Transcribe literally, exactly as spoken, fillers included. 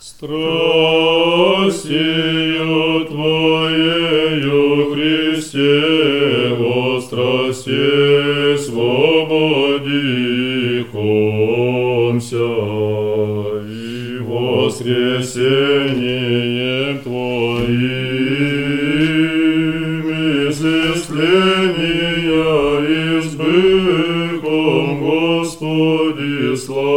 Страстью Твоею, Христе, во страсти свободихомся, и воскресением Твоим исцеления избыхом, Господи, слава.